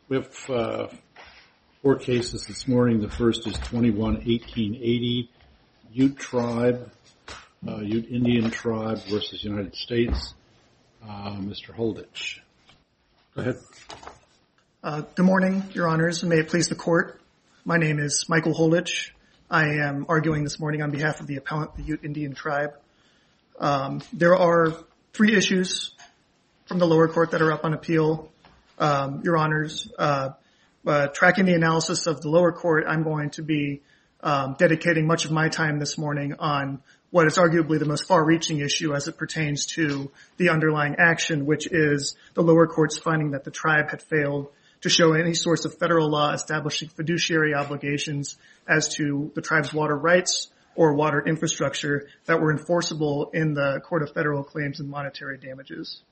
We have four cases this morning. The first is 21-1880, Ute Tribe, Ute Indian Tribe versus United States. Mr. Holditch. Go ahead. Good morning, Your Honors, and may it please the Court. My name is Michael Holditch. I am arguing this morning on behalf of the appellant, the Ute Indian Tribe. There are three issues from the lower court that are up on appeal. Your Honors, tracking the analysis of the lower court, I'm going to be dedicating much of my time this morning on what is arguably the most far-reaching issue as it pertains to the underlying action, which is the lower court's finding that the tribe had failed to show any source of federal law establishing fiduciary obligations as to the tribe's water rights or water infrastructure that were enforceable in the Court of Federal Claims and Monetary Damages.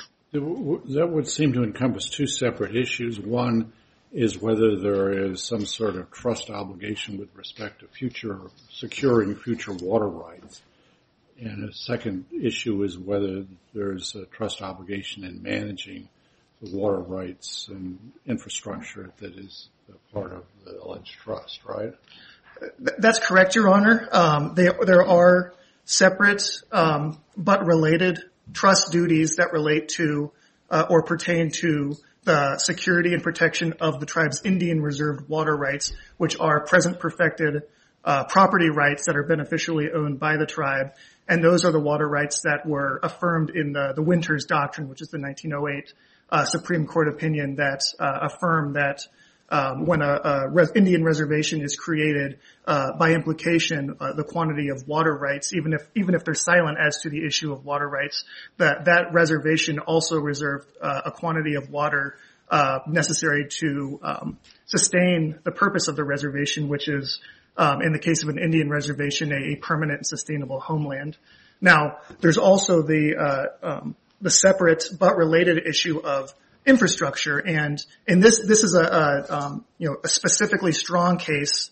That would seem to encompass two separate issues. One is whether there is some sort of trust obligation with respect to securing future water rights. And a second issue is whether there's a trust obligation in managing the water rights and infrastructure that is a part of the alleged trust, right? That's correct, Your Honor. There are separate but related trust duties that relate to or pertain to the security and protection of the tribe's Indian reserved water rights, which are present perfected property rights that are beneficially owned by the tribe. And those are the water rights that were affirmed in the Winters Doctrine, which is the 1908 Supreme Court opinion that affirmed that when a Indian reservation is created, by implication, the quantity of water rights, even if they're silent as to the issue of water rights, that reservation also reserved a quantity of water necessary to sustain the purpose of the reservation, which is, in the case of an Indian reservation, a permanent and sustainable homeland. Now, there's also the separate but related issue of infrastructure, and this is a specifically strong case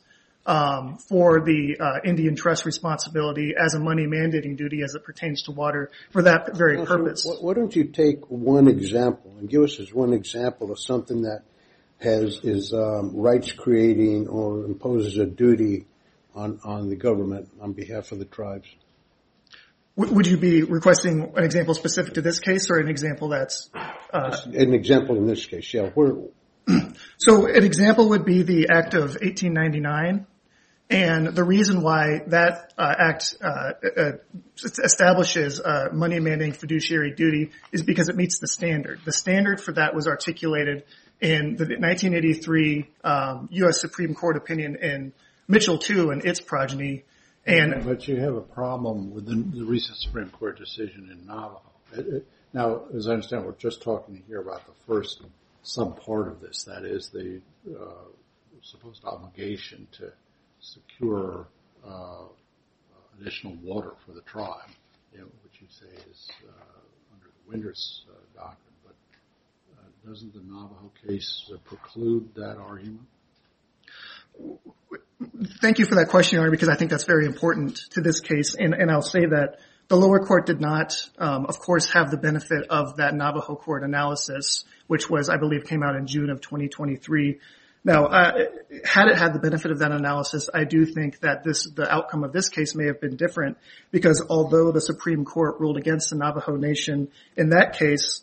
for the Indian trust responsibility as a money mandating duty as it pertains to water for that very purpose. Why don't you take one example and give us one example of something that is rights creating or imposes a duty on the government on behalf of the tribes? Would you be requesting an example specific to this case or an example that's... an example in this case, yeah. So an example would be the Act of 1899. And the reason why that act establishes money mandating fiduciary duty is because it meets the standard. The standard for that was articulated in the 1983 U.S. Supreme Court opinion in Mitchell II and its progeny. But you have a problem with the recent Supreme Court decision in Navajo. Now, as I understand, we're just talking here about the first subpart of this, that is the supposed obligation to secure additional water for the tribe, which you say is under the Winters Doctrine. But doesn't the Navajo case preclude that argument? Thank you for that question, Your Honor, because I think that's very important to this case. And I'll say that the lower court did not, of course, have the benefit of that Navajo court analysis, which was, I believe, came out in June of 2023. Now, had it had the benefit of that analysis, I do think that the outcome of this case may have been different, because although the Supreme Court ruled against the Navajo Nation in that case,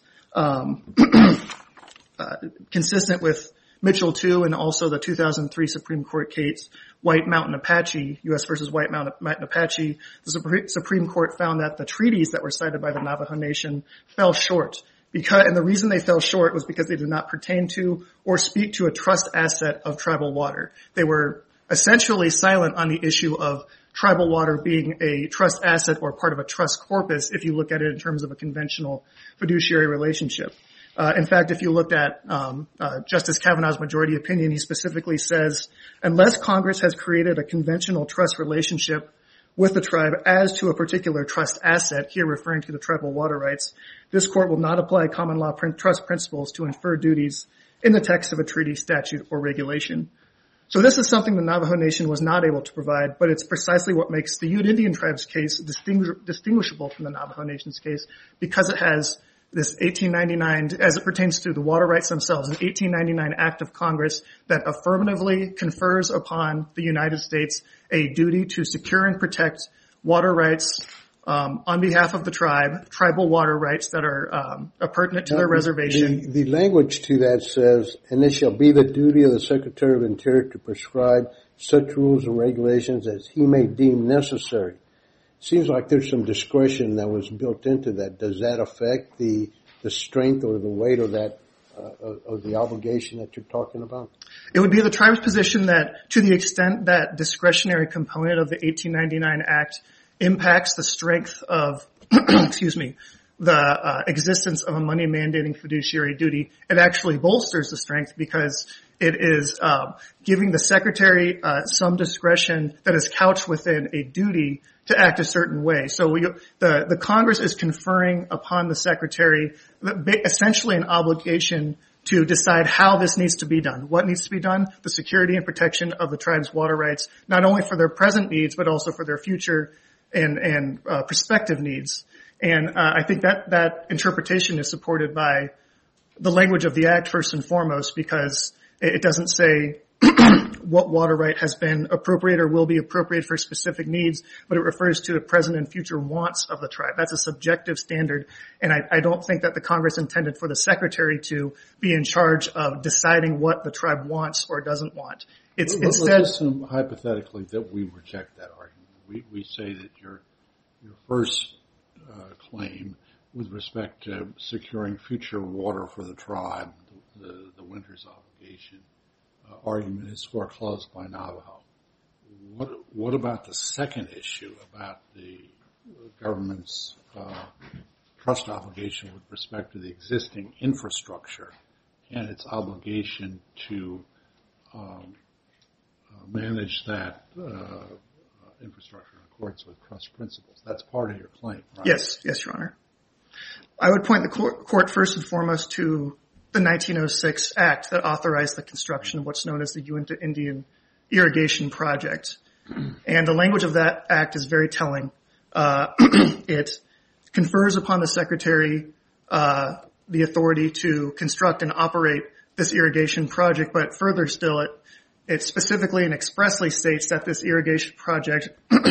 consistent with Mitchell II and also the 2003 Supreme Court case, White Mountain Apache, U.S. versus White Mountain Apache, the Supreme Court found that the treaties that were cited by the Navajo Nation fell short. And the reason they fell short was because they did not pertain to or speak to a trust asset of tribal water. They were essentially silent on the issue of tribal water being a trust asset or part of a trust corpus if you look at it in terms of a conventional fiduciary relationship. In fact, if you looked at Justice Kavanaugh's majority opinion, he specifically says, unless Congress has created a conventional trust relationship with the tribe as to a particular trust asset, here referring to the tribal water rights, this court will not apply common law trust principles to infer duties in the text of a treaty, statute, or regulation. So this is something the Navajo Nation was not able to provide, but it's precisely what makes the Ute Indian Tribe's case distinguishable from the Navajo Nation's case, because it has this 1899, as it pertains to the water rights themselves, an 1899 act of Congress that affirmatively confers upon the United States a duty to secure and protect water rights on behalf of the tribe, tribal water rights that are pertinent to their reservation. The language to that says, and it shall be the duty of the Secretary of Interior to prescribe such rules and regulations as he may deem necessary. Seems like there's some discretion that was built into that. Does that affect the strength or the weight of that of the obligation that you're talking about? It would be the tribe's position that to the extent that discretionary component of the 1899 Act impacts the strength of, the existence of a money mandating fiduciary duty, it actually bolsters the strength because it is giving the Secretary some discretion that is couched within a duty to act a certain way. So the Congress is conferring upon the Secretary essentially an obligation to decide how this needs to be done. What needs to be done? The security and protection of the tribe's water rights, not only for their present needs, but also for their future and prospective needs. And I think that interpretation is supported by the language of the Act first and foremost, because it doesn't say what water right has been appropriate or will be appropriate for specific needs, but it refers to the present and future wants of the tribe. That's a subjective standard, and I don't think that the Congress intended for the Secretary to be in charge of deciding what the tribe wants or doesn't want. It's instead. Let's assume hypothetically that we reject that argument. We say that your first claim with respect to securing future water for the tribe, the winter's obligation argument is foreclosed by Navajo. What about the second issue about the government's trust obligation with respect to the existing infrastructure and its obligation to manage that infrastructure in accordance with trust principles? That's part of your claim, right? Yes, Your Honor. I would point the court first and foremost to the 1906 Act that authorized the construction of what's known as the Uinta Indian Irrigation Project. And the language of that act is very telling. It confers upon the Secretary the authority to construct and operate this irrigation project, but further still, it specifically and expressly states that this irrigation project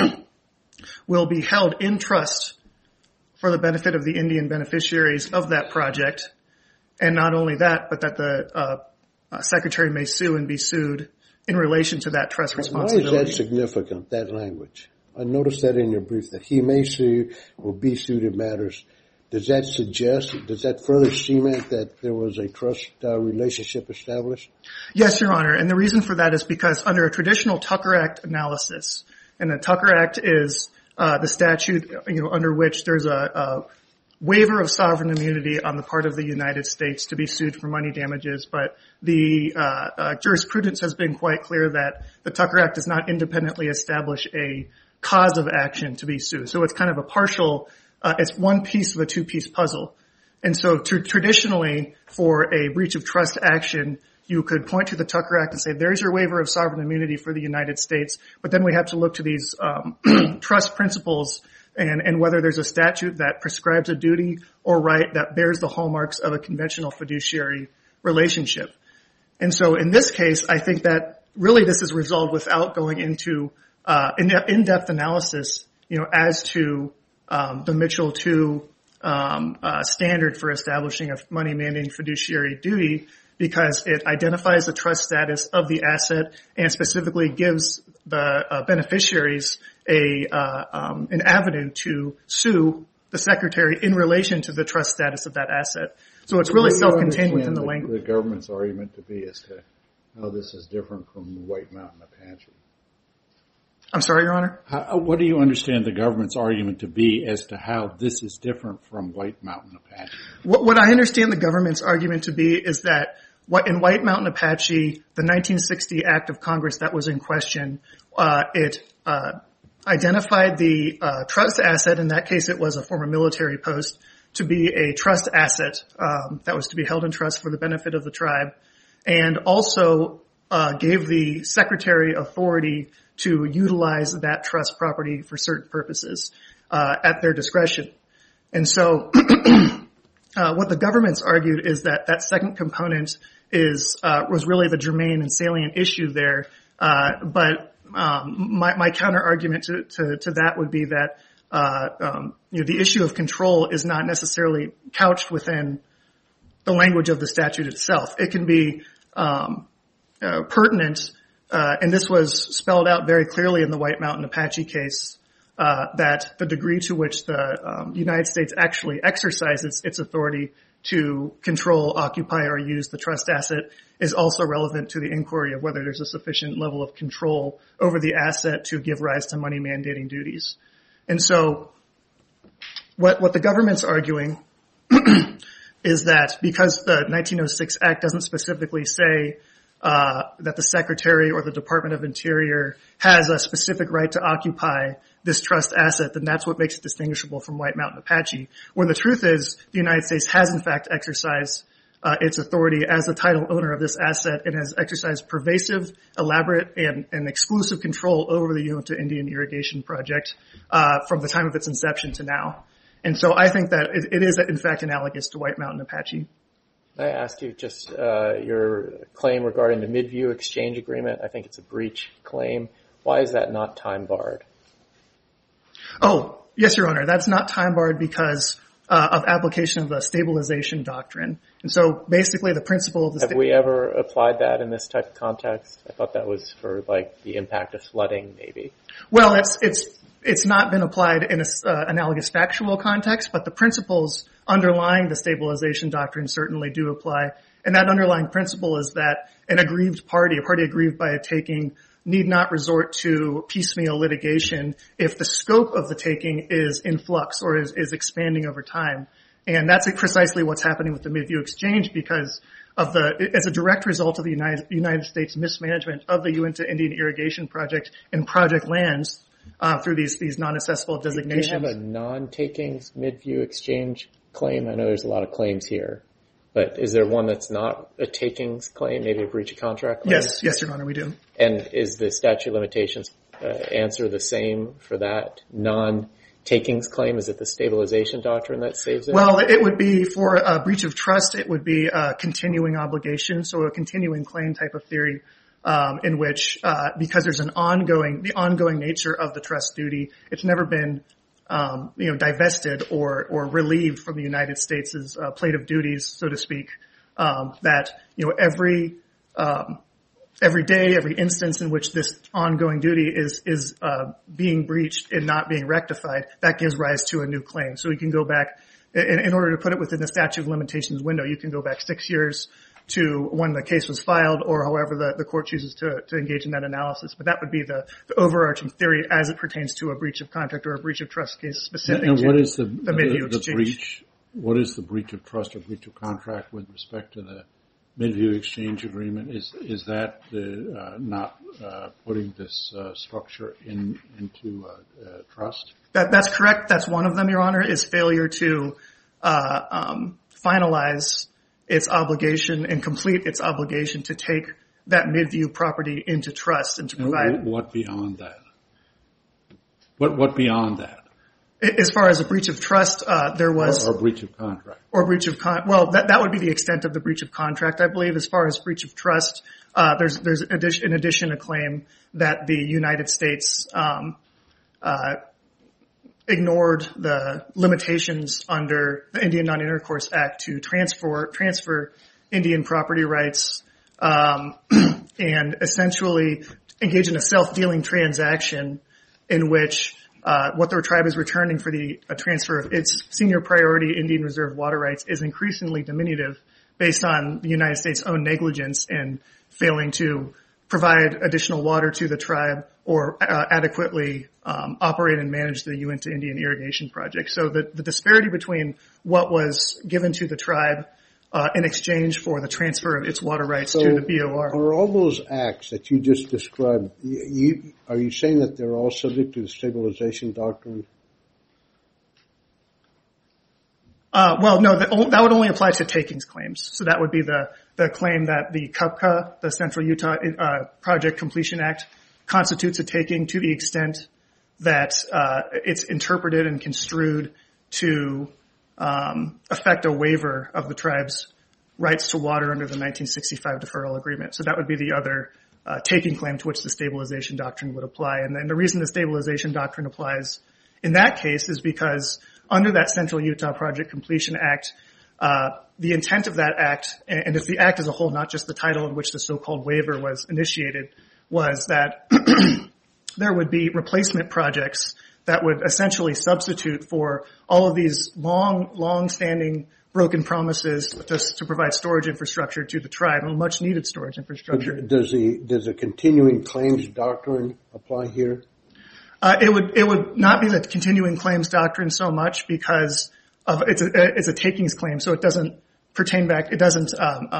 will be held in trust for the benefit of the Indian beneficiaries of that project. And not only that, but that the Secretary may sue and be sued in relation to that trust responsibility. Why is that significant, that language? I noticed that in your brief, that he may sue or be sued in matters. Does that suggest, does that further cement that there was a trust relationship established? Yes, Your Honor. And the reason for that is because under a traditional Tucker Act analysis, and the Tucker Act is the statute under which there's a waiver of sovereign immunity on the part of the United States to be sued for money damages, but the jurisprudence has been quite clear that the Tucker Act does not independently establish a cause of action to be sued. So it's kind of a partial, it's one piece of a two-piece puzzle. And so traditionally, for a breach of trust action, you could point to the Tucker Act and say, there's your waiver of sovereign immunity for the United States, but then we have to look to these trust principles and whether there's a statute that prescribes a duty or right that bears the hallmarks of a conventional fiduciary relationship. And so in this case, I think that really this is resolved without going into in-depth analysis, as to the Mitchell II standard for establishing a money mandating fiduciary duty, because it identifies the trust status of the asset and specifically gives the beneficiaries an avenue to sue the Secretary in relation to the trust status of that asset. So it's really self-contained within the language. The government's argument to be as to how this is different from White Mountain Apache. I'm sorry, Your Honor? What do you understand the government's argument to be as to how this is different from White Mountain Apache? What I understand the government's argument to be is that in White Mountain Apache, the 1960 Act of Congress that was in question, it identified the trust asset, in that case it was a former military post, to be a trust asset that was to be held in trust for the benefit of the tribe, and also gave the Secretary authority to utilize that trust property for certain purposes at their discretion. And so What the government's argued is that that second component was really the germane and salient issue there. But my counter argument to that would be that the issue of control is not necessarily couched within the language of the statute itself. It can be pertinent, and this was spelled out very clearly in the White Mountain Apache case, that the degree to which the United States actually exercises its authority to control, occupy, or use the trust asset is also relevant to the inquiry of whether there's a sufficient level of control over the asset to give rise to money mandating duties. And so what the government's arguing is that because the 1906 Act doesn't specifically say that the Secretary or the Department of Interior has a specific right to occupy this trust asset, then that's what makes it distinguishable from White Mountain Apache. When the truth is, the United States has in fact exercised its authority as the title owner of this asset and has exercised pervasive, elaborate, and exclusive control over the Uinta Indian Irrigation Project from the time of its inception to now. And so I think that it is in fact analogous to White Mountain Apache. I asked you just your claim regarding the Midview Exchange Agreement. I think it's a breach claim. Why is that not time barred? Oh, yes, Your Honor. That's not time barred because of application of the stabilization doctrine. And so basically the principle of the... Have we ever applied that in this type of context? I thought that was for like the impact of flooding maybe. Well, it's not been applied in an analogous factual context, but the principles underlying the stabilization doctrine certainly do apply. And that underlying principle is that an aggrieved party, a party aggrieved by a taking, need not resort to piecemeal litigation if the scope of the taking is in flux or is expanding over time. And that's precisely what's happening with the Midview Exchange because as a direct result of the United States mismanagement of the Uinta Indian Irrigation Project and project lands through these non-assessable designations. Do you have a non-takings Midview Exchange claim? I know there's a lot of claims here, but is there one that's not a takings claim, maybe a breach of contract claim? Yes, Your Honor, we do. And is the statute of limitations answer the same for that non-takings claim? Is it the stabilization doctrine that saves it? Well, it would be for a breach of trust, it would be a continuing obligation, so a continuing claim type of theory in which, because there's the ongoing nature of the trust duty, it's never been divested or relieved from the United States' plate of duties, so to speak, that, every day, every instance in which this ongoing duty is being breached and not being rectified, that gives rise to a new claim. So we can go back, in order to put it within the statute of limitations window, you can go back 6 years to when the case was filed or however the court chooses to engage in that analysis. But that would be the overarching theory as it pertains to a breach of contract or a breach of trust case specific and to what is the Midview Exchange. Breach? What is the breach of trust or breach of contract with respect to the Midview Exchange Agreement? Is that not putting this structure into trust? That's correct. That's one of them, Your Honor, is failure to finalize its obligation and complete its obligation to take that Midview property into trust and to provide... What beyond that? What beyond that? As far as a breach of trust, there was... Or breach of contract. Or breach of well, that would be the extent of the breach of contract, I believe. As far as breach of trust, there's in addition a claim that the United States ignored the limitations under the Indian Non-Intercourse Act to transfer Indian property rights and essentially engage in a self-dealing transaction in which what their tribe is returning for the transfer of its senior priority Indian Reserve water rights is increasingly diminutive based on the United States' own negligence in failing to provide additional water to the tribe or adequately operate and manage the Uinta Indian Irrigation Project. So the disparity between what was given to the tribe in exchange for the transfer of its water rights to the BOR. Are all those acts that you just described, are you saying that they're all subject to the stabilization doctrine? Well, no, that would only apply to takings claims. So that would be the claim that the CUPCA, the Central Utah Project Completion Act, constitutes a taking to the extent that it's interpreted and construed to affect a waiver of the tribe's rights to water under the 1965 deferral agreement. So that would be the other taking claim to which the stabilization doctrine would apply. And then the reason the stabilization doctrine applies in that case is because under that Central Utah Project Completion Act, the intent of that act, and if the act as a whole, not just the title in which the so-called waiver was initiated, was that there would be replacement projects that would essentially substitute for all of these long-standing broken promises to provide storage infrastructure to the tribe, and much needed storage infrastructure. Does the continuing claims doctrine apply here? It would not be the continuing claims doctrine so much because of it's a takings claim, so it doesn't pertain back. It doesn't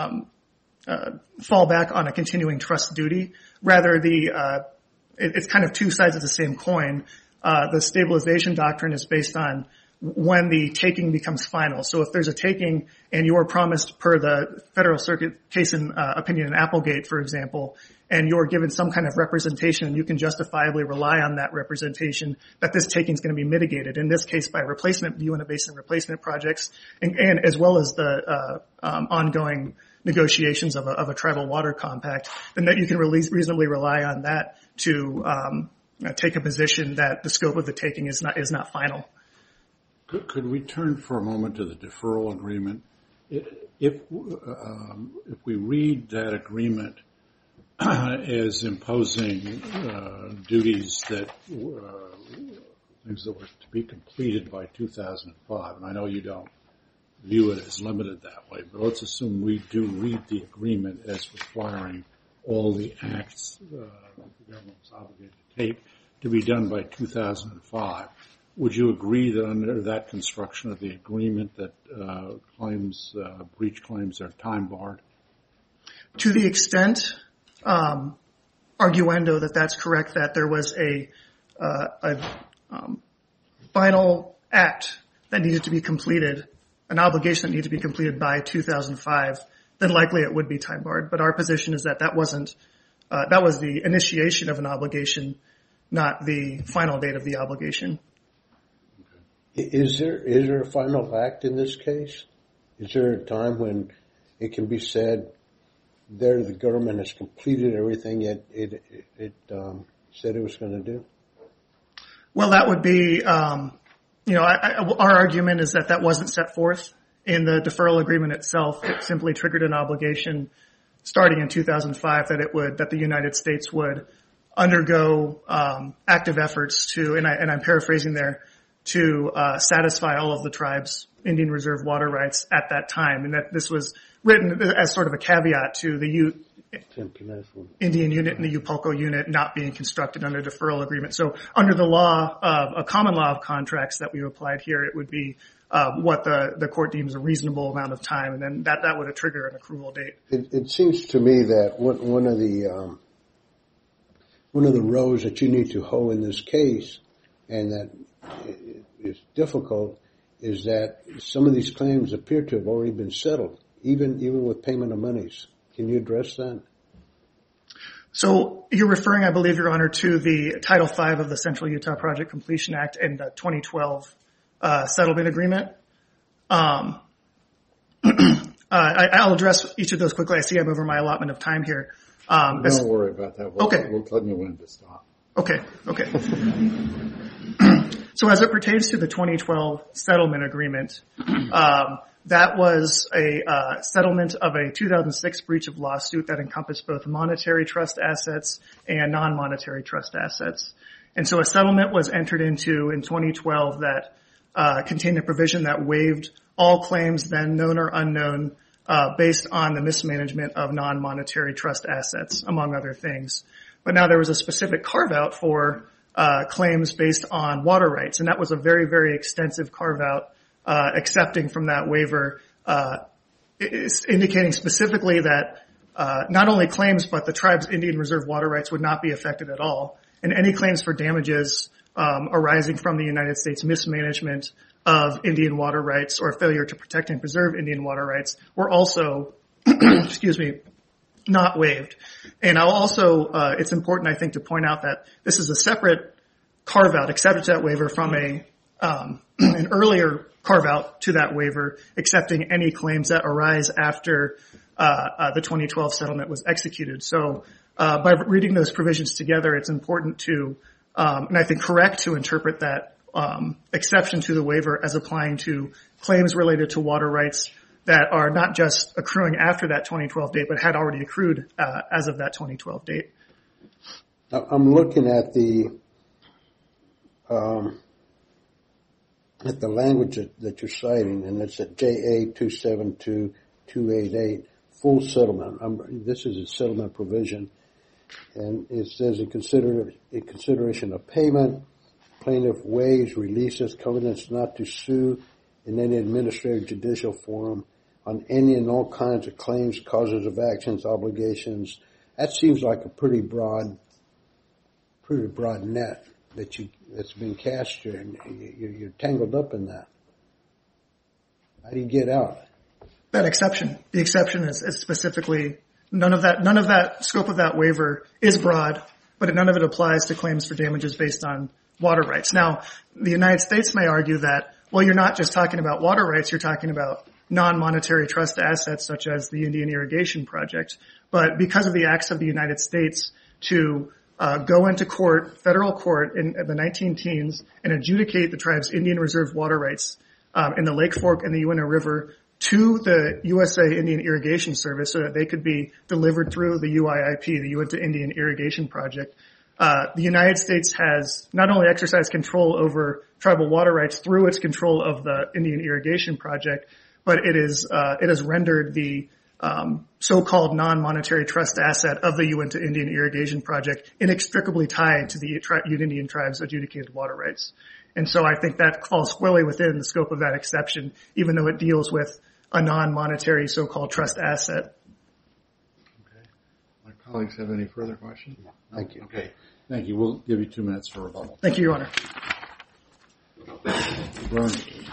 fall back on a continuing trust duty. Rather, it's kind of two sides of the same coin. The stabilization doctrine is based on when the taking becomes final. So if there's a taking and you are promised per the Federal Circuit case in opinion in Applegate, for example, and you're given some kind of representation and you can justifiably rely on that representation that this taking is going to be mitigated, in this case by Uinta Basin replacement projects and as well as the ongoing negotiations of a tribal water compact, then that you can reasonably rely on that to take a position that the scope of the taking is not final. Could we turn for a moment to the deferral agreement? If we read that agreement as imposing duties that things that were to be completed by 2005, and I know you don't view it as limited that way, but let's assume we do read the agreement as requiring all the acts the government was obligated to take to be done by 2005. Would you agree that under that construction of the agreement that breach claims are time barred? To the extent, arguendo, that that's correct, that there was a final act that needed to be completed, an obligation that needed to be completed by 2005, then likely it would be time barred. But our position is that that was the initiation of an obligation, not the final date of the obligation. Is there a final act in this case? Is there a time when it can be said there the government has completed everything it said it was going to do? Well, that would be, our argument is that wasn't set forth in the deferral agreement itself. It simply triggered an obligation starting in 2005 that the United States would undergo active efforts to, and I'm paraphrasing there, to satisfy all of the tribe's Indian Reserve water rights at that time, and that this was written as sort of a caveat to the Indian unit and the Upulco unit not being constructed under deferral agreement. So under the law of a common law of contracts that we applied here, it would be what the court deems a reasonable amount of time, and then that would trigger an accrual date. It seems to me that one of the rows that you need to hoe in this case, and that is difficult, is that some of these claims appear to have already been settled, even with payment of monies. Can you address that? So you're referring, I believe, Your Honor, to the Title V of the Central Utah Project Completion Act and the 2012 settlement agreement. I'll address each of those quickly. I see I'm over my allotment of time here. Don't worry about that. Okay. We'll let you when to stop. Okay. So as it pertains to the 2012 settlement agreement, that was a settlement of a 2006 breach of lawsuit that encompassed both monetary trust assets and non-monetary trust assets. And so a settlement was entered into in 2012 that contained a provision that waived all claims then known or unknown based on the mismanagement of non-monetary trust assets, among other things. But now there was a specific carve-out for claims based on water rights, and that was a very, very extensive carve-out, accepting from that waiver, indicating specifically that not only claims but the tribe's Indian Reserve water rights would not be affected at all, and any claims for damages arising from the United States mismanagement of Indian water rights or failure to protect and preserve Indian water rights were also, not waived. And I'll also, it's important, I think, to point out that this is a separate carve-out, accepted that waiver from a an earlier carve out to that waiver, accepting any claims that arise after the 2012 settlement was executed. So by reading those provisions together, it's important to, and I think correct to interpret that exception to the waiver as applying to claims related to water rights that are not just accruing after that 2012 date, but had already accrued as of that 2012 date. I'm looking at the language that you're citing, and it's at JA 272-288, full settlement. This is a settlement provision, and it says in consideration of payment, plaintiff waives, releases, covenants not to sue in any administrative judicial forum on any and all kinds of claims, causes of actions, obligations. That seems like a pretty broad net that's been cast here, and you're tangled up in that. How do you get out? That exception. The exception is specifically none of that scope of that waiver is broad, but none of it applies to claims for damages based on water rights. Now, the United States may argue that, well, you're not just talking about water rights, you're talking about non-monetary trust assets such as the Indian Irrigation Project. But because of the acts of the United States to go into court, federal court in the 19-teens and adjudicate the tribe's Indian reserve water rights in the Lake Fork and the Uinta River to the USA Indian Irrigation Service so that they could be delivered through the UIIP, the Uinta Indian Irrigation Project. The United States has not only exercised control over tribal water rights through its control of the Indian Irrigation Project, but it has rendered the so-called non-monetary trust asset of the Uinta Indian Irrigation Project inextricably tied to the Ute Indian tribe's adjudicated water rights. And so I think that falls squarely within the scope of that exception, even though it deals with a non-monetary so-called trust asset. Okay. My colleagues have any further questions? Thank you. Okay. Thank you. We'll give you 2 minutes for rebuttal. Thank you, Your Honor. Bernie.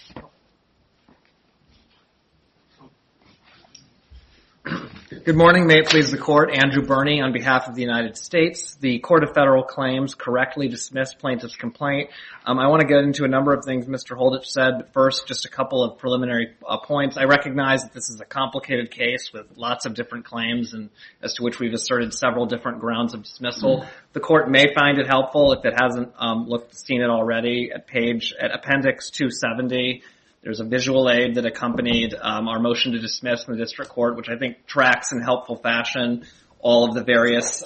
Good morning. May it please the Court. Andrew Burney on behalf of the United States. The Court of Federal Claims correctly dismissed plaintiff's complaint. I want to get into a number of things Mr. Holditch said, but first just a couple of preliminary points. I recognize that this is a complicated case with lots of different claims and as to which we've asserted several different grounds of dismissal. The Court may find it helpful if it hasn't seen it already at Appendix 270. There's a visual aid that accompanied our motion to dismiss in the district court, which I think tracks in helpful fashion all the various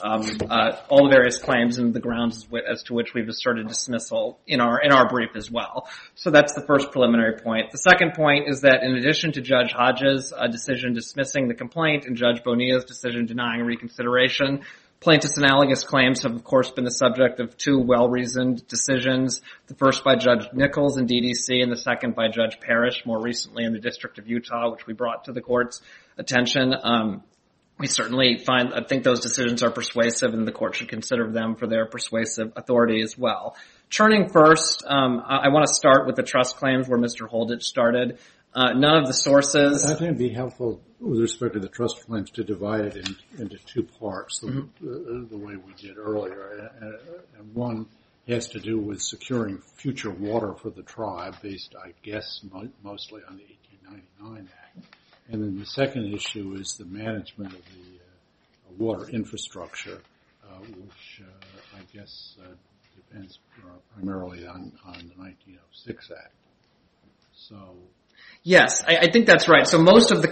claims and the grounds as to which we've asserted dismissal in our brief as well. So that's the first preliminary point. The second point is that in addition to Judge Hodges' decision dismissing the complaint and Judge Bonilla's decision denying reconsideration, plaintiffs' analogous claims have, of course, been the subject of 2 well-reasoned decisions, the first by Judge Nichols in DDC and the second by Judge Parrish more recently in the District of Utah, which we brought to the Court's attention. We certainly I think those decisions are persuasive and the Court should consider them for their persuasive authority as well. Turning first, I want to start with the trust claims where Mr. Holditch started. None of the sources... I think it'd be helpful with respect to the trust claims to divide it into 2 parts, the way we did earlier. And one has to do with securing future water for the tribe based, I guess, mostly on the 1899 Act. And then the second issue is the management of the water infrastructure, which I guess depends primarily on the 1906 Act. So... Yes, I think that's right. So most of the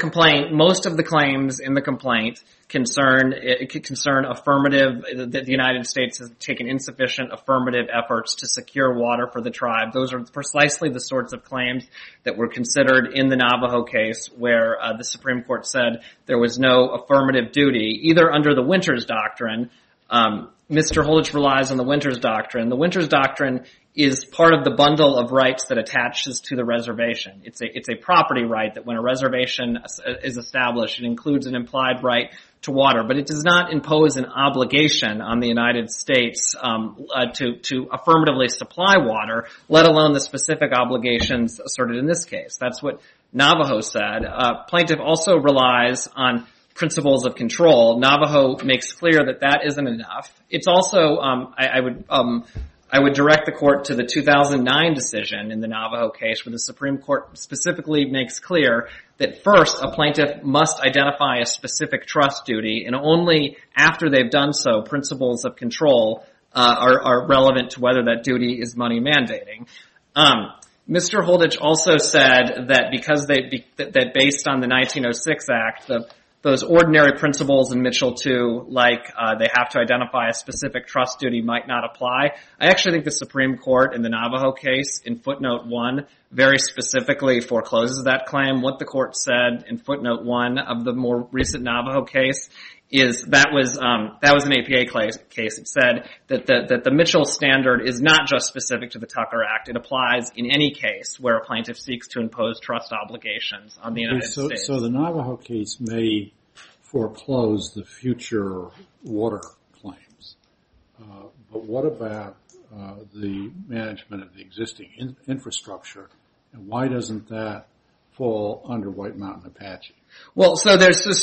claims in the complaint concern affirmative, that the United States has taken insufficient affirmative efforts to secure water for the tribe. Those are precisely the sorts of claims that were considered in the Navajo case where the Supreme Court said there was no affirmative duty, either under the Winters Doctrine. Mr. Holditch relies on the Winters Doctrine. The Winters Doctrine is part of the bundle of rights that attaches to the reservation. It's a property right that when a reservation is established, it includes an implied right to water, but it does not impose an obligation on the United States to affirmatively supply water, let alone the specific obligations asserted in this case. That's what Navajo said. Plaintiff also relies on principles of control. Navajo makes clear that isn't enough. It's also, I would direct the court to the 2009 decision in the Navajo case where the Supreme Court specifically makes clear that first a plaintiff must identify a specific trust duty, and only after they've done so, principles of control are relevant to whether that duty is money mandating. Mr. Holditch also said that because that based on the 1906 Act, those ordinary principles in Mitchell 2, like they have to identify a specific trust duty, might not apply. I actually think the Supreme Court in the Navajo case, in footnote 1, very specifically forecloses that claim. What the court said in footnote 1 of the more recent Navajo case is that was an APA case. It said that the Mitchell standard is not just specific to the Tucker Act. It applies in any case where a plaintiff seeks to impose trust obligations on the United States. So the Navajo case may foreclose the future water claims. But what about the management of the existing infrastructure, and why doesn't that fall under White Mountain Apache? Well, so there are two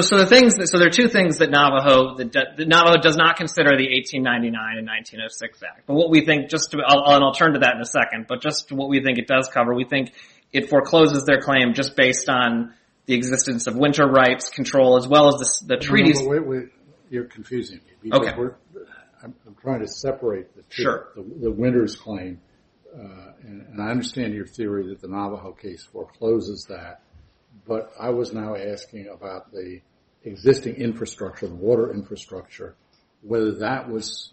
things that Navajo does not consider the 1899 and 1906 Act. But what we think, and I'll turn to that in a second, but just what we think it does cover, we think it forecloses their claim just based on the existence of winter rights control as well as the treaties. No, wait, you're confusing me. Because okay. I'm trying to separate the two. Sure. The winters claim, and I understand your theory that the Navajo case forecloses that, but I was now asking about the existing infrastructure, the water infrastructure, whether that was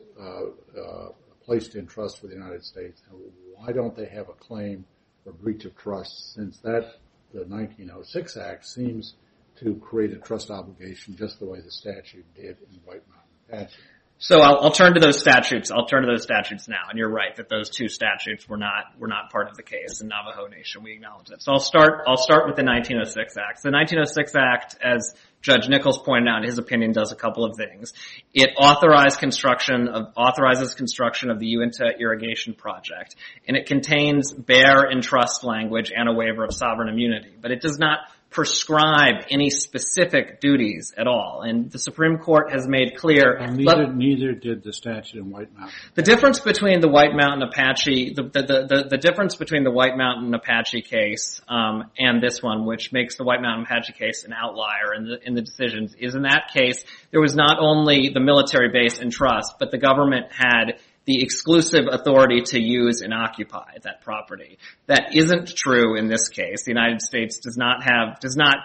placed in trust for the United States, and why don't they have a claim for breach of trust, since the 1906 Act seems to create a trust obligation just the way the statute did in White Mountain Apache. So I'll turn to those statutes. I'll turn to those statutes now, and you're right that those two statutes were not part of the case in Navajo Nation. We acknowledge that. So I'll start with the 1906 Act. The 1906 Act, as Judge Nichols pointed out in his opinion, does a couple of things. It authorizes construction of the Uinta irrigation project, and it contains bear and trust language and a waiver of sovereign immunity, but it does not prescribe any specific duties at all. And the Supreme Court has made clear. Neither did the statute in White Mountain. The difference between the White Mountain Apache, the difference between the White Mountain Apache case and this one, which makes the White Mountain Apache case an outlier in the decisions, is in that case there was not only the military base and trust, but the government had the exclusive authority to use and occupy that property. That isn't true in this case. The United States does not have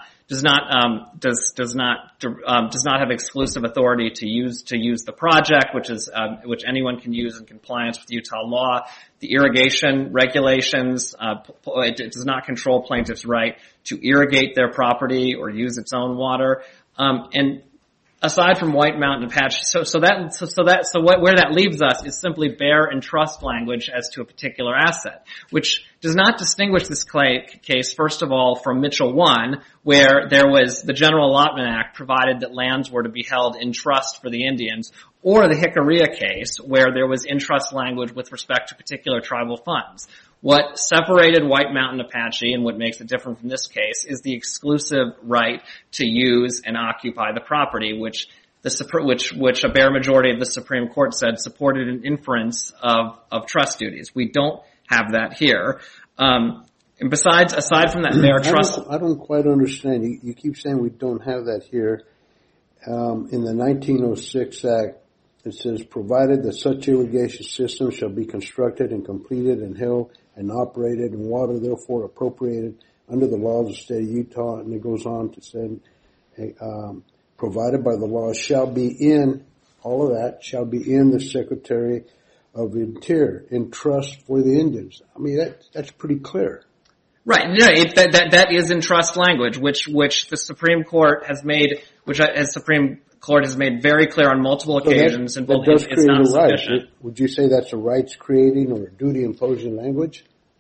exclusive authority to use the project, which anyone can use in compliance with Utah law. The irrigation regulations, it does not control plaintiffs' right to irrigate their property or use its own water. And aside from White Mountain Apache, where that leaves us is simply bear and trust language as to a particular asset, which does not distinguish this case, first of all, from Mitchell 1, where there was the General Allotment Act provided that lands were to be held in trust for the Indians, or the Jicarilla case, where there was in-trust language with respect to particular tribal funds. What separated White Mountain Apache and what makes it different from this case is the exclusive right to use and occupy the property, which a bare majority of the Supreme Court said supported an inference of trust duties. We don't have that here. And aside from that bare trust, I don't quite understand. You keep saying we don't have that here. In the 1906 Act, it says, provided that such irrigation systems shall be constructed and completed and held and operated, and water therefore appropriated under the laws of the state of Utah, and it goes on to say, provided by the law shall be in the Secretary of the Interior in trust for the Indians. I mean, that's pretty clear. Right. No, that is in trust language, which the Supreme Court has made, Court has made very clear on multiple occasions, that does create a right. Would you say that's a rights creating or duty imposing language?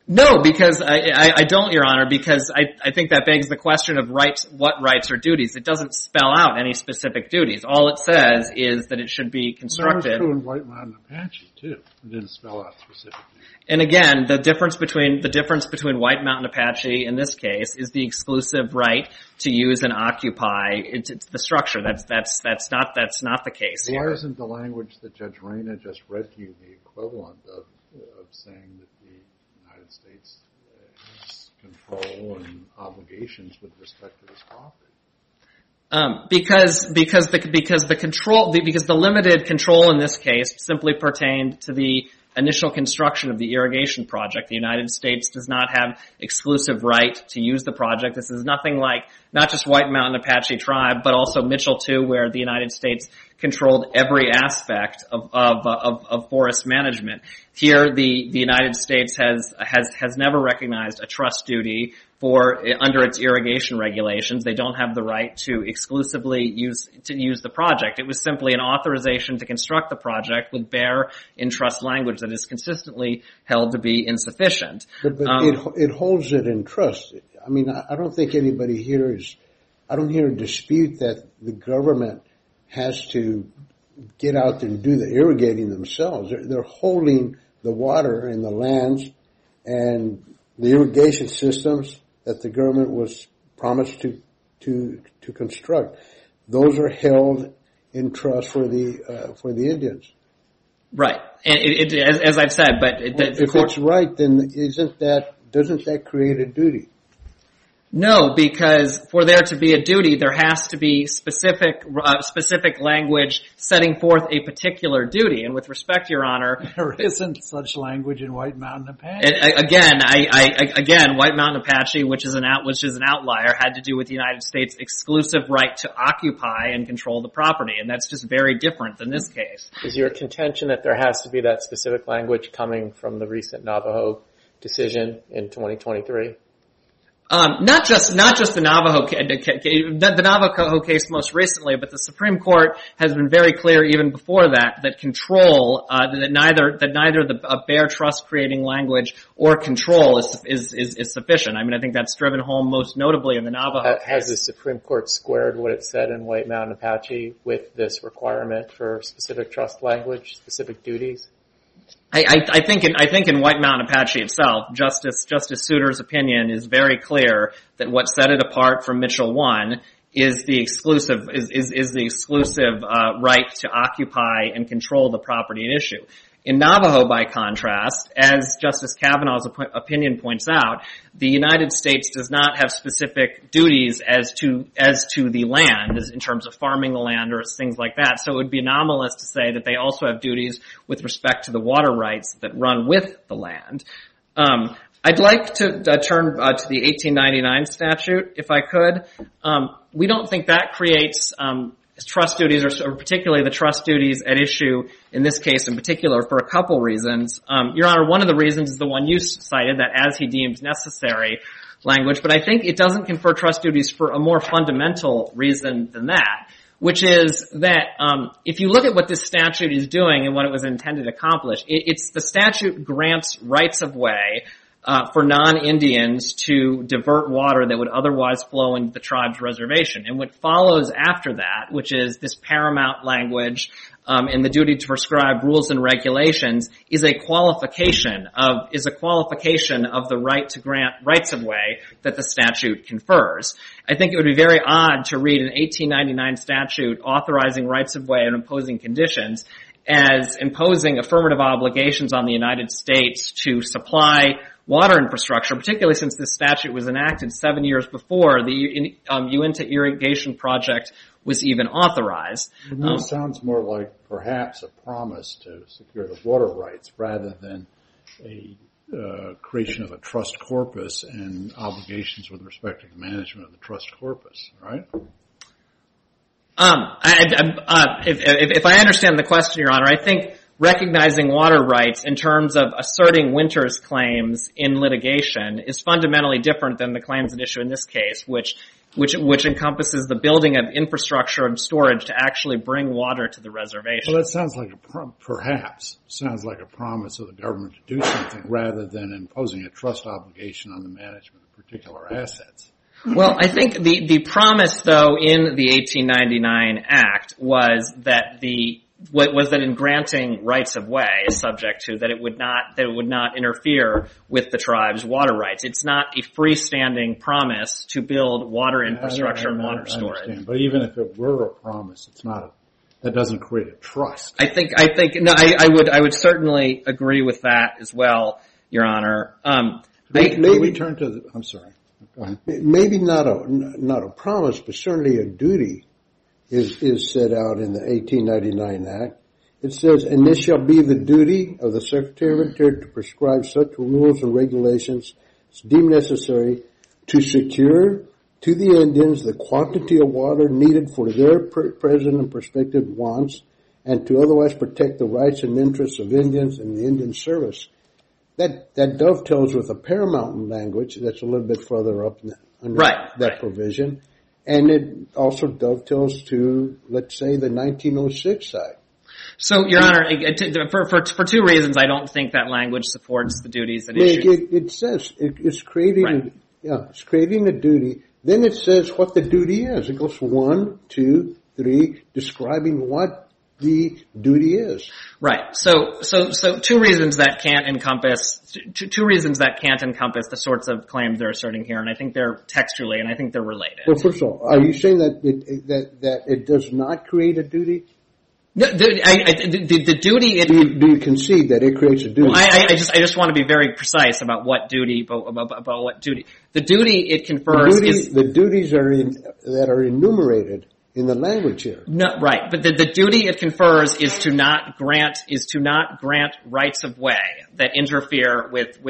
No, because I don't, Your Honor, because I think that begs the question of what rights or duties. It doesn't spell out any specific duties. All it says is that it should be constructed. That was true in White Mountain Apache, too. It didn't spell out specifically. And again, the difference between White Mountain Apache in this case is the exclusive right to use and occupy. It's the structure. That's not the case here. Why isn't the language that Judge Reyna just read to you the equivalent of saying that the United States has control and obligations with respect to this property? Because the limited control in this case simply pertained to the initial construction of the irrigation project. The United States does not have exclusive right to use the project. This is nothing like not just White Mountain Apache Tribe, but also Mitchell II, where the United States controlled every aspect of forest management. Here, the United States has never recognized a trust duty under its irrigation regulations. They don't have the right to exclusively use the project. It was simply an authorization to construct the project with bare in trust language that is consistently held to be insufficient. But it holds it in trust. I mean, I don't think anybody here I don't hear a dispute that the government has to get out there and do the irrigating themselves. They're holding the water and the lands and the irrigation systems that the government was promised to construct. Those are held in trust for the Indians. Right, and as I've said, but if it's right, then doesn't that create a duty? No, because for there to be a duty, there has to be specific language setting forth a particular duty. And with respect, Your Honor, there isn't such language in White Mountain Apache. Again, White Mountain Apache, which is an outlier, had to do with the United States' exclusive right to occupy and control the property, and that's just very different than this case. Is your contention that there has to be that specific language coming from the recent Navajo decision in 2023? Not just the Navajo case most recently, but the Supreme Court has been very clear even before that control, that neither the bare trust creating language or control is sufficient. I mean, I think that's driven home most notably in the Navajo case. Has the Supreme Court squared what it said in White Mountain Apache with this requirement for specific trust language, specific duties? I think in White Mountain Apache itself, Justice Souter's opinion is very clear that what set it apart from Mitchell I is the exclusive right to occupy and control the property at issue. In Navajo, by contrast, as Justice Kavanaugh's opinion points out, the United States does not have specific duties as to the land, in terms of farming the land or things like that. So it would be anomalous to say that they also have duties with respect to the water rights that run with the land. I'd like to turn to the 1899 statute, if I could. We don't think that creates trust duties, or particularly the trust duties at issue in this case in particular, for a couple reasons. Your Honor, one of the reasons is the one you cited, that as he deems necessary language, but I think it doesn't confer trust duties for a more fundamental reason than that, which is that if you look at what this statute is doing and what it was intended to accomplish, it's the statute grants rights of way for non-Indians to divert water that would otherwise flow into the tribe's reservation. And what follows after that, which is this paramount language and the duty to prescribe rules and regulations, is a qualification of the right to grant rights of way that the statute confers. I think it would be very odd to read an 1899 statute authorizing rights of way and imposing conditions as imposing affirmative obligations on the United States to supply water infrastructure, particularly since this statute was enacted 7 years before the Uinta irrigation project was even authorized. It sounds more like perhaps a promise to secure the water rights rather than a creation of a trust corpus and obligations with respect to the management of the trust corpus, right? If I understand the question, Your Honor, I think recognizing water rights in terms of asserting Winters' claims in litigation is fundamentally different than the claims at issue in this case, which which encompasses the building of infrastructure and storage to actually bring water to the reservation. Well, that sounds like sounds like a promise of the government to do something rather than imposing a trust obligation on the management of particular assets. Well, I think the promise, though, in the 1899 Act was that in granting rights of way, subject to that it would not interfere with the tribe's water rights. It's not a freestanding promise to build water infrastructure and water storage. Understand. But even if it were a promise, that doesn't create a trust. I would certainly agree with that as well, Your Honor. Maybe we turn to I'm sorry. Go ahead. Maybe not a promise, but certainly a duty is set out in the 1899 Act. It says, and this shall be the duty of the Secretary of Interior to prescribe such rules and regulations as deemed necessary to secure to the Indians the quantity of water needed for their present and prospective wants, and to otherwise protect the rights and interests of Indians and the Indian service. That dovetails with the paramount language that's a little bit further up under that provision. And it also dovetails to, let's say, the 1906 side. So, Your Honor, for two reasons, I don't think that language supports the duties and issues. It says it's creating it's creating a duty. Then it says what the duty is. It goes 1, 2, 3, describing what the duty is. Right. So two reasons that can't encompass the sorts of claims they're asserting here, and I think they're textually, and I think they're related. Well, first of all, are you saying that it does not create a duty? No, the duty. Do you concede that it creates a duty? Well, I just want to be very precise about what duty. About what duty. The duty it confers the duties that are enumerated in the language here. No, right. But the duty it confers is to not grant rights of way that interfere with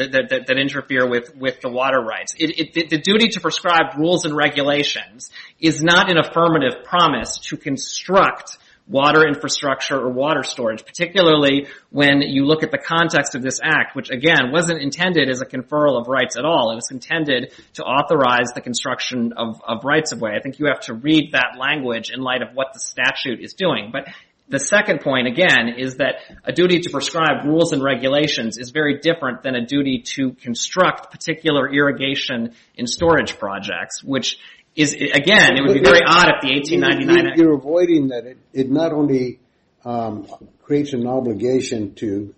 the water rights. The duty to prescribe rules and regulations is not an affirmative promise to construct water infrastructure or water storage, particularly when you look at the context of this act, which again wasn't intended as a conferral of rights at all. It was intended to authorize the construction of rights of way. I think you have to read that language in light of what the statute is doing. But the second point, again, is that a duty to prescribe rules and regulations is very different than a duty to construct particular irrigation and storage projects, which is, again, it would be very odd if the 1899 Act... You're avoiding that it not only creates an obligation to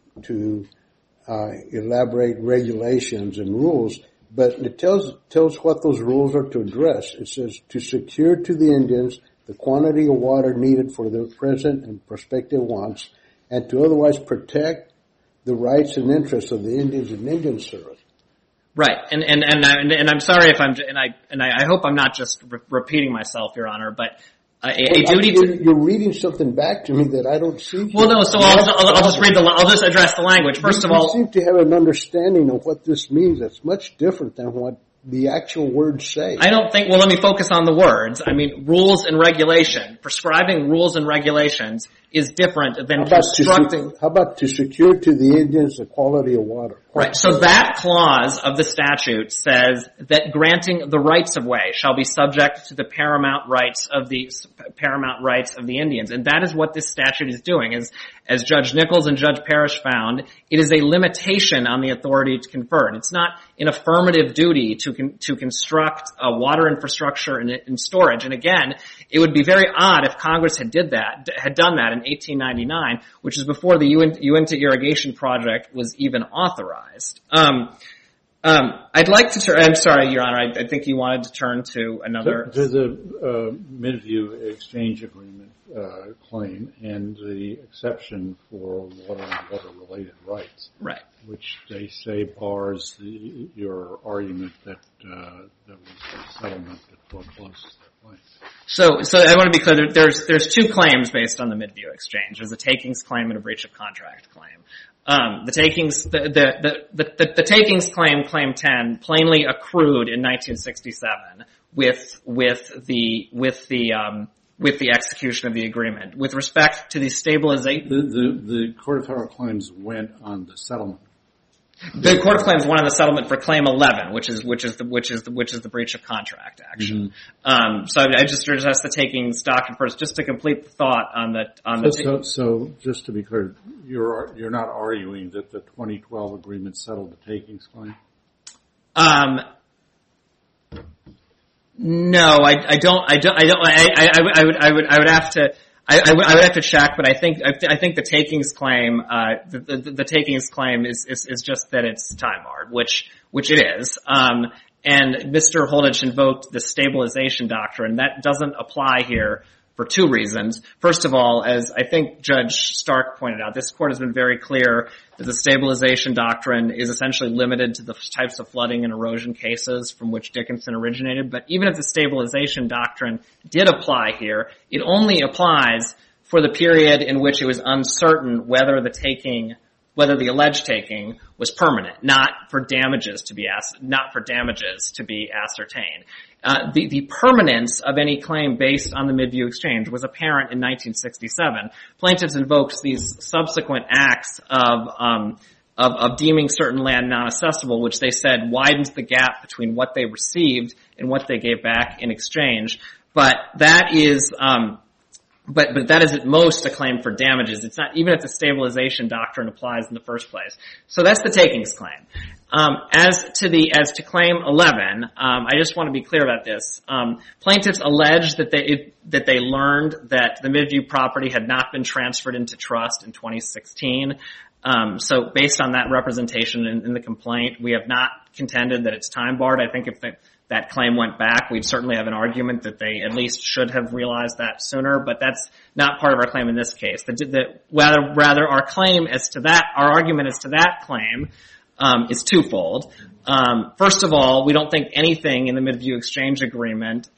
elaborate regulations and rules, but it tells what those rules are to address. It says to secure to the Indians the quantity of water needed for their present and prospective wants, and to otherwise protect the rights and interests of the Indians and Indian service. Right, and I'm sorry if I hope I'm not just repeating myself, Your Honor, but a duty to... You're reading something back to me that I don't see. Well, no, so I'll just address the language. First of all... You seem to have an understanding of what this means that's much different than what the actual words say. I don't think, well, let me focus on the words. I mean, rules and regulation. Prescribing rules and regulations is different than constructing... How about to secure to the Indians the quality of water? Right, so that clause of the statute says that granting the rights of way shall be subject to the paramount rights of the Indians. And that is what this statute is doing. As Judge Nichols and Judge Parrish found, it is a limitation on the authority to confer. It's not an affirmative duty to construct a water infrastructure and storage. And again, it would be very odd if Congress had done that in 1899, which is before the Uinta Irrigation Project was even authorized. I'd like to turn, I'm sorry, Your Honor, I think you wanted to turn to another... To the Midview Exchange Agreement claim and the exception for water and water-related rights. Right. Which they say bars your argument that was a settlement that forecloses that claim. So I want to be clear, there's two claims based on the Midview Exchange. There's a takings claim and a breach of contract claim. The takings claim, Claim 10, plainly accrued in 1967 with the execution of the agreement. With respect to the stabilization... The Court of Federal Claims went on the settlement. The Court of Claims wanted the settlement for Claim 11, which is the breach of contract action. So I just addressed the takings doctrine first, just to complete the thought on the. So just to be clear, you're not arguing that the 2012 agreement settled the takings claim? No, I don't. I would have to. I would have to check, but I think the takings claim, the takings claim is just that it's time barred, which it is. And Mr. Holditch invoked the stabilization doctrine. That doesn't apply here for two reasons. First of all, as I think Judge Stark pointed out, this court has been very clear that the stabilization doctrine is essentially limited to the types of flooding and erosion cases from which Dickinson originated. But even if the stabilization doctrine did apply here, it only applies for the period in which it was uncertain whether the alleged taking was permanent, not for damages to be ascertained. The permanence of any claim based on the Midview Exchange was apparent in 1967. Plaintiffs invoked these subsequent acts of deeming certain land non-assessable, which they said widens the gap between what they received and what they gave back in exchange. But that is at most a claim for damages. It's not, even if the stabilization doctrine applies in the first place. So that's the takings claim. As to claim 11, I just want to be clear about this. Plaintiffs allege that they learned that the Midview property had not been transferred into trust in 2016. So based on that representation in the complaint, we have not contended that it's time barred. I think if that claim went back, we'd certainly have an argument that they at least should have realized that sooner, but that's not part of our claim in this case. Rather, our argument as to that claim is twofold. First of all, we don't think anything in the Midview Exchange Agreement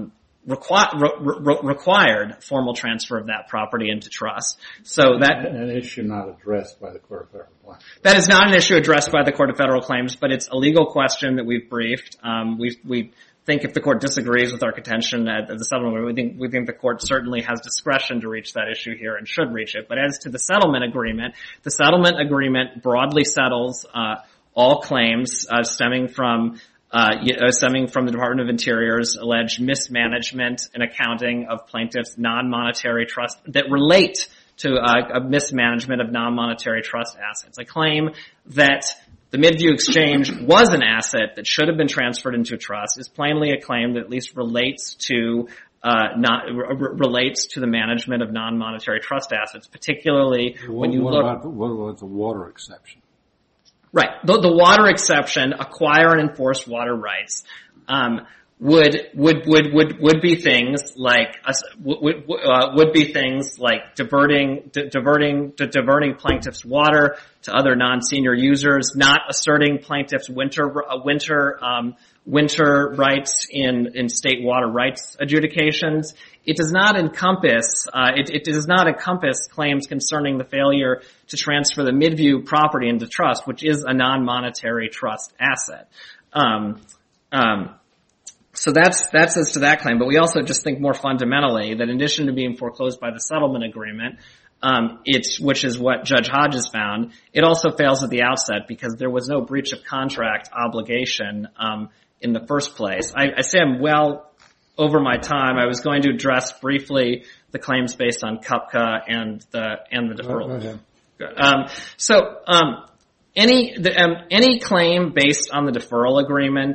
required formal transfer of that property into trust. So that an issue not addressed by the Court of Federal Claims. That is not an issue addressed by the Court of Federal Claims, but it's a legal question that we've briefed. We think if the court disagrees with our contention at the settlement, we think the court certainly has discretion to reach that issue here and should reach it. But as to the settlement agreement broadly settles all claims stemming from the Department of Interior's alleged mismanagement and accounting of plaintiffs' non-monetary trust that relate to a mismanagement of non-monetary trust assets. A claim that the Midview Exchange was an asset that should have been transferred into a trust is plainly a claim that at least relates to the management of non-monetary trust assets, particularly when you look. What about the water exception? Right. The water exception, acquire and enforce water rights, would be things like diverting plaintiffs' water to other non-senior users, not asserting plaintiffs' winter rights in state water rights adjudications. It does not encompass claims concerning the failure to transfer the Midview property into trust, which is a non-monetary trust asset. So that's as to that claim. But we also just think more fundamentally that in addition to being foreclosed by the settlement agreement, which is what Judge Hodges found, it also fails at the outset because there was no breach of contract obligation in the first place. I say I'm well over my time. I was going to address briefly the claims based on CUPCA and the deferral. Any claim based on the deferral agreement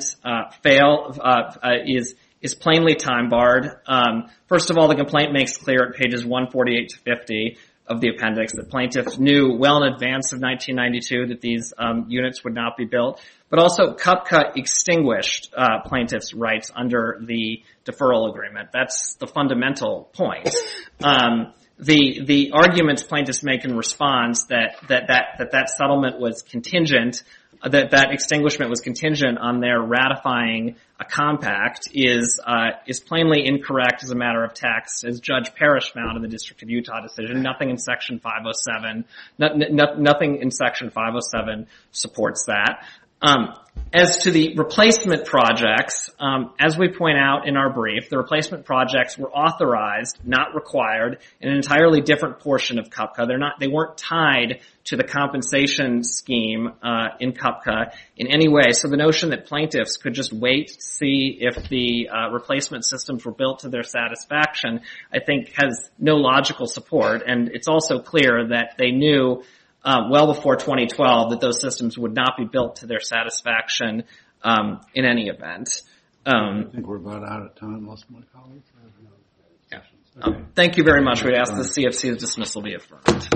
is plainly time barred. First of all, the complaint makes clear at pages 148 to 50 of the appendix that plaintiffs knew well in advance of 1992 that these units would not be built. But also, CUPCA extinguished plaintiffs' rights under the deferral agreement. That's the fundamental point. The arguments plaintiffs make in response that settlement was contingent, that extinguishment was contingent on their ratifying a compact is plainly incorrect as a matter of text, as Judge Parrish found in the District of Utah decision. Nothing in Section 507 supports that. As to the replacement projects, as we point out in our brief, the replacement projects were authorized, not required, in an entirely different portion of CUPCA. They weren't tied to the compensation scheme in CUPCA in any way. So the notion that plaintiffs could just wait to see if the replacement systems were built to their satisfaction, I think has no logical support. And it's also clear that they knew well before 2012 that those systems would not be built to their satisfaction in any event. I think we're about out of time. Most of my colleagues have Okay. Thank you very much. We'd ask the CFC's dismissal be affirmed.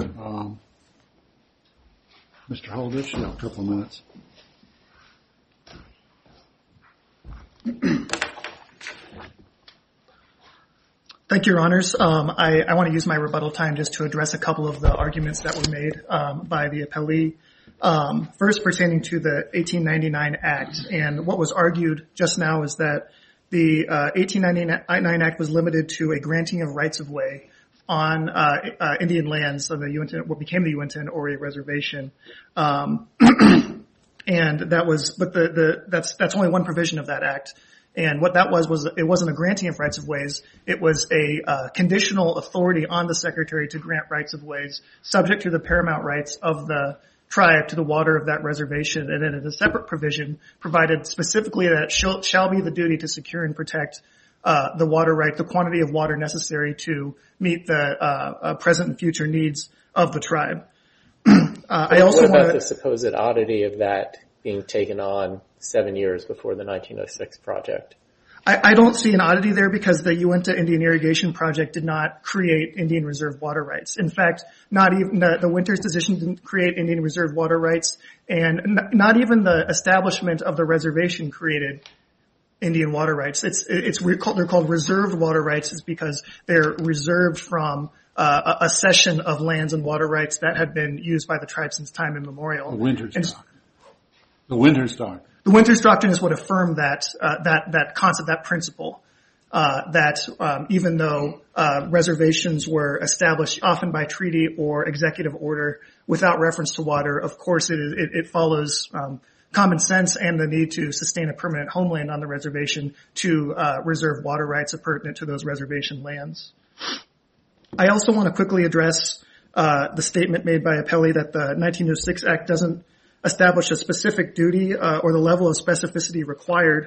Mr. Holditch, you have a couple of minutes. Thank you, Your Honors. I want to use my rebuttal time just to address a couple of the arguments that were made by the appellee. First, pertaining to the 1899 Act, and what was argued just now is that the 1899 Act was limited to a granting of rights of way on Indian lands of the Uinta, what became the Uinta and Ori Reservation, and that was, but that's only one provision of that act. And what that was it wasn't a granting of rights of ways. It was a conditional authority on the Secretary to grant rights of ways, subject to the paramount rights of the tribe to the water of that reservation. And then in a separate provision, provided specifically that shall be the duty to secure and protect the water right, the quantity of water necessary to meet the present and future needs of the tribe. I also what about want the supposed oddity of that being taken on 7 years before the 1906 project? I don't see an oddity there because the Uinta Indian Irrigation Project did not create Indian Reserve water rights. In fact, not even the Winters decision didn't create Indian Reserve water rights, and not even the establishment of the reservation created Indian water rights. They're called reserved water rights is because they're reserved from a cession of lands and water rights that had been used by the tribe since time immemorial. The Winters Doctrine. The Winters Doctrine. The Winters Doctrine is what affirmed that concept, that principle, that even though reservations were established often by treaty or executive order without reference to water, of course it follows common sense and the need to sustain a permanent homeland on the reservation to reserve water rights pertinent to those reservation lands. I also want to quickly address the statement made by Appelli that the 1906 Act doesn't establish a specific duty or the level of specificity required.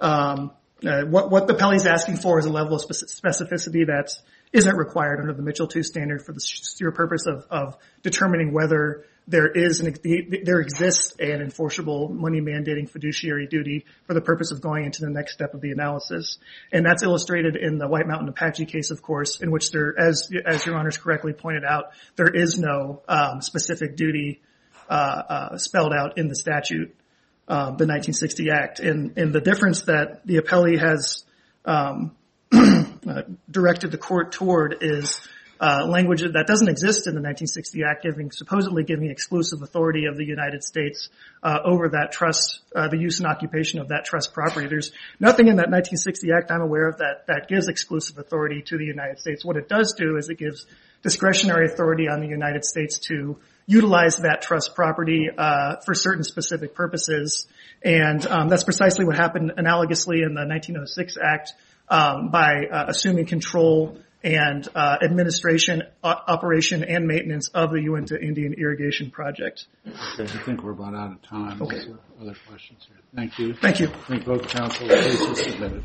What the Appelli is asking for is a level of specificity that isn't required under the Mitchell II standard for the sheer purpose of determining whether there exists an enforceable money mandating fiduciary duty for the purpose of going into the next step of the analysis. And that's illustrated in the White Mountain Apache case, of course, in which there, as Your Honors correctly pointed out, there is no specific duty spelled out in the statute, the 1960 Act. And the difference that the Appelli has directed the court toward is language that doesn't exist in the 1960 Act, supposedly giving exclusive authority of the United States over that trust, the use and occupation of that trust property. There's nothing in that 1960 Act I'm aware of that gives exclusive authority to the United States. What it does do is it gives discretionary authority on the United States to utilize that trust property for certain specific purposes. And that's precisely what happened analogously in the 1906 Act by assuming control and administration, operation, and maintenance of the Uinta Indian Irrigation Project. Okay, I think we're about out of time. Okay. Other questions here? Thank you. Thank you. I think both counsel cases submitted.